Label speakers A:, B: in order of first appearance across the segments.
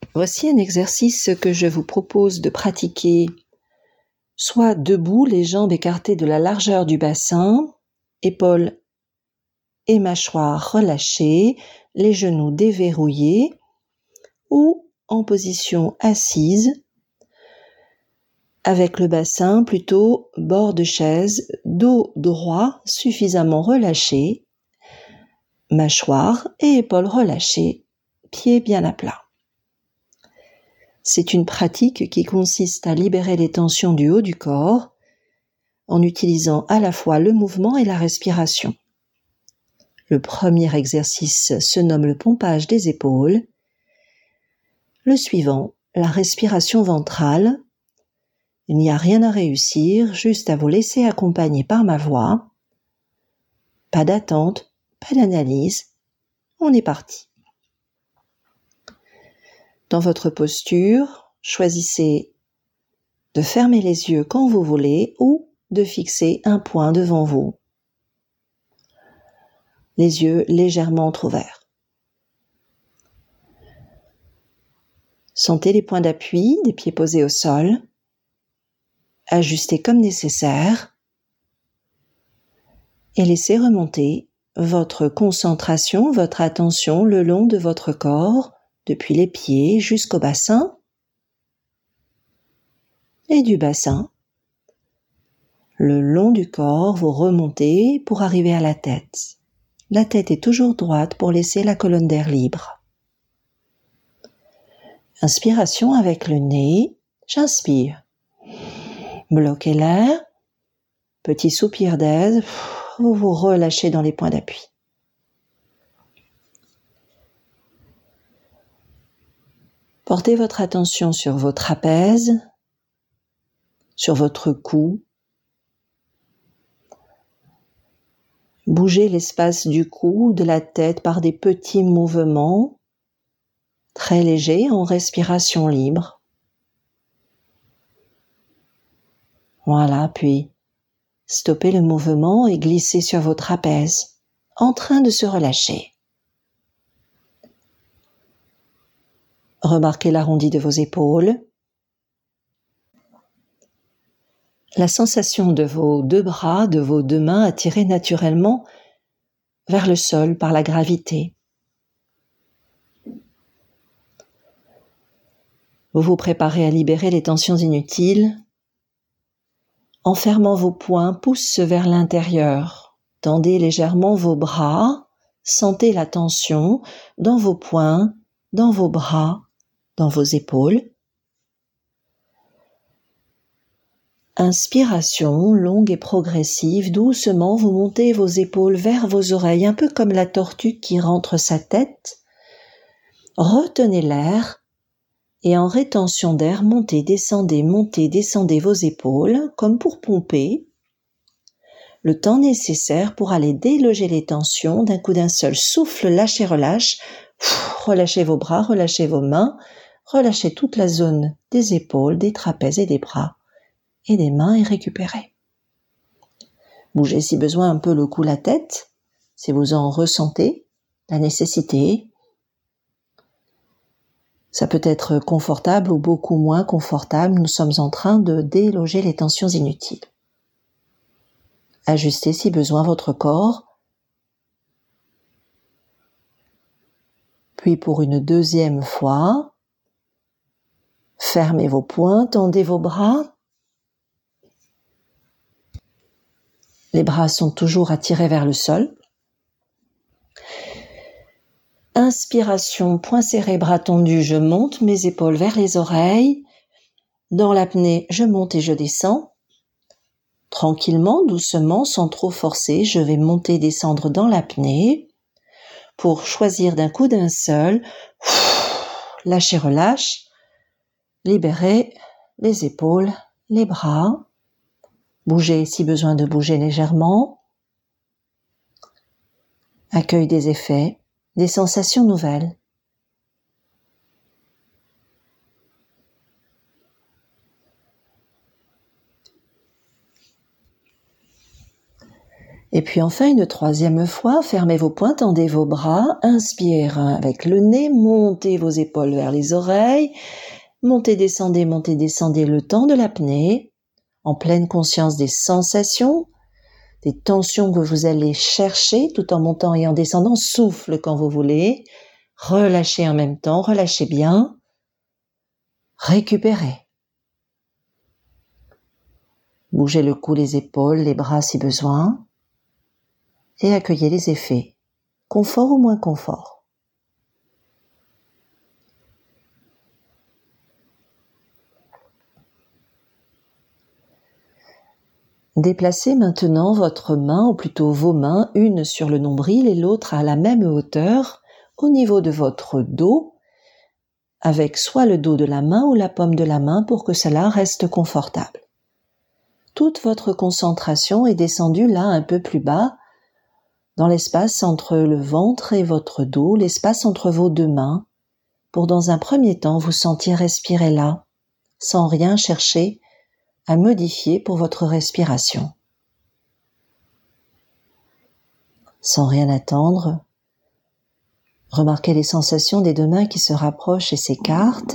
A: Voici un exercice que je vous propose de pratiquer soit debout, les jambes écartées de la largeur du bassin, épaules et mâchoires relâchées, les genoux déverrouillés, ou en position assise, avec le bassin plutôt bord de chaise, dos droit suffisamment relâché, mâchoire et épaules relâchées, pieds bien à plat. C'est une pratique qui consiste à libérer les tensions du haut du corps en utilisant à la fois le mouvement et la respiration. Le premier exercice se nomme le pompage des épaules. Le suivant, la respiration ventrale. Il n'y a rien à réussir, juste à vous laisser accompagner par ma voix. Pas d'attente, pas d'analyse. On est parti. Dans votre posture, choisissez de fermer les yeux quand vous voulez ou de fixer un point devant vous. Les yeux légèrement entrouverts. Sentez les points d'appui des pieds posés au sol. Ajustez comme nécessaire. Et laissez remonter votre concentration, votre attention le long de votre corps, depuis les pieds jusqu'au bassin, et du bassin, le long du corps, vous remontez pour arriver à la tête. La tête est toujours droite pour laisser la colonne d'air libre. Inspiration avec le nez, j'inspire. Bloquez l'air, petit soupir d'aise, vous vous relâchez dans les points d'appui. Portez votre attention sur vos trapèzes, sur votre cou. Bougez l'espace du cou, de la tête par des petits mouvements, très légers en respiration libre. Voilà, puis stoppez le mouvement et glissez sur vos trapèzes, en train de se relâcher. Remarquez l'arrondi de vos épaules. La sensation de vos deux bras, de vos deux mains attirées naturellement vers le sol par la gravité. Vous vous préparez à libérer les tensions inutiles. En fermant vos poings, pousse vers l'intérieur. Tendez légèrement vos bras. Sentez la tension dans vos poings, dans vos bras, dans vos épaules. Inspiration longue et progressive, doucement vous montez vos épaules vers vos oreilles, un peu comme la tortue qui rentre sa tête. Retenez l'air et en rétention d'air, montez, descendez vos épaules comme pour pomper. Le temps nécessaire pour aller déloger les tensions d'un coup d'un seul souffle, lâchez, relâche. Relâchez vos bras, relâchez vos mains, relâchez toute la zone des épaules, des trapèzes et des bras et des mains et récupérez. Bougez si besoin un peu le cou, la tête, si vous en ressentez la nécessité. Ça peut être confortable ou beaucoup moins confortable, nous sommes en train de déloger les tensions inutiles. Ajustez si besoin votre corps. Puis pour une deuxième fois, fermez vos poings, tendez vos bras. Les bras sont toujours attirés vers le sol. Inspiration, poings serrés, bras tendus, je monte mes épaules vers les oreilles. Dans l'apnée, je monte et je descends. Tranquillement, doucement, sans trop forcer, je vais monter et descendre dans l'apnée pour choisir d'un coup d'un seul. Lâchez, relâche. Libérez les épaules, les bras. Bougez si besoin de bouger légèrement. Accueil des effets, des sensations nouvelles. Et puis enfin, une troisième fois, fermez vos poings, tendez vos bras, inspirez avec le nez, montez vos épaules vers les oreilles, montez, descendez le temps de l'apnée, en pleine conscience des sensations, des tensions que vous allez chercher tout en montant et en descendant. Souffle quand vous voulez, relâchez en même temps, relâchez bien, récupérez. Bougez le cou, les épaules, les bras si besoin, et accueillez les effets, confort ou moins confort. Déplacez maintenant votre main, ou plutôt vos mains, une sur le nombril et l'autre à la même hauteur, au niveau de votre dos, avec soit le dos de la main ou la paume de la main pour que cela reste confortable. Toute votre concentration est descendue là un peu plus bas, dans l'espace entre le ventre et votre dos, l'espace entre vos deux mains, pour dans un premier temps vous sentir respirer là, sans rien chercher à modifier pour votre respiration. Sans rien attendre, remarquez les sensations des deux mains qui se rapprochent et s'écartent.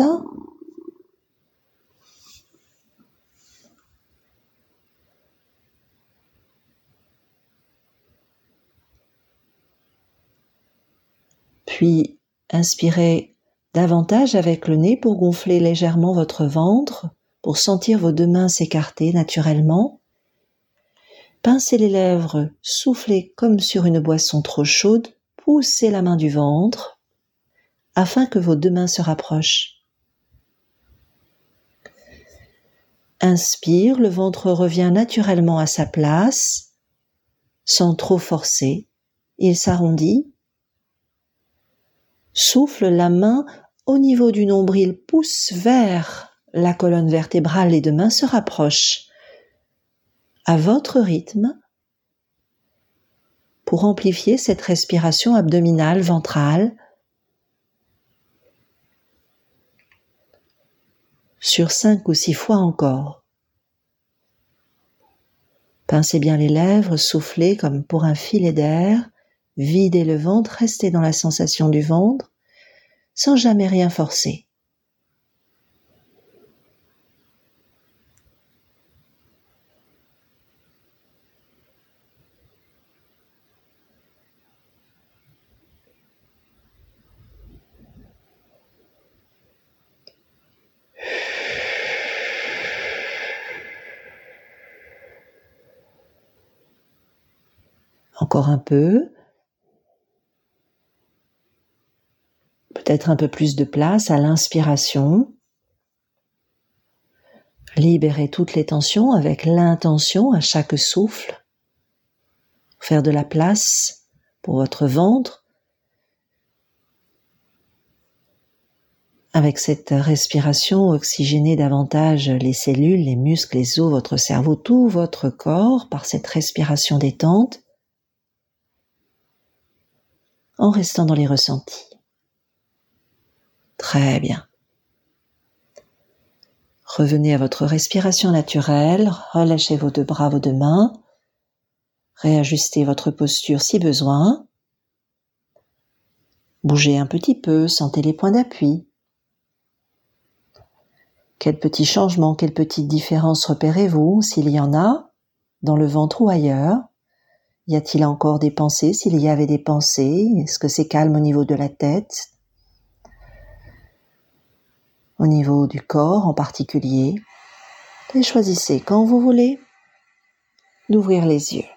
A: Puis, inspirez davantage avec le nez pour gonfler légèrement votre ventre, pour sentir vos deux mains s'écarter naturellement. Pincez les lèvres, soufflez comme sur une boisson trop chaude, poussez la main du ventre, afin que vos deux mains se rapprochent. Inspire, le ventre revient naturellement à sa place, sans trop forcer, il s'arrondit. Souffle, la main au niveau du nombril pousse vers la colonne vertébrale, les deux mains se rapprochent à votre rythme pour amplifier cette respiration abdominale, ventrale. Sur 5 ou 6 fois encore. Pincez bien les lèvres, soufflez comme pour un filet d'air, videz le ventre, restez dans la sensation du ventre, sans jamais rien forcer. Encore un peu. Peut-être un peu plus de place à l'inspiration. Libérez toutes les tensions avec l'intention à chaque souffle. Faire de la place pour votre ventre. Avec cette respiration, oxygénez davantage les cellules, les muscles, les os, votre cerveau, tout votre corps par cette respiration détente, en restant dans les ressentis. Très bien. Revenez à votre respiration naturelle, relâchez vos deux bras, vos deux mains, réajustez votre posture si besoin, bougez un petit peu, sentez les points d'appui. Quels petits changements, quelles petites différences repérez-vous, s'il y en a, dans le ventre ou ailleurs? Y a-t-il encore des pensées, s'il y avait des pensées? Est-ce que c'est calme au niveau de la tête? Au niveau du corps en particulier? Et choisissez quand vous voulez d'ouvrir les yeux.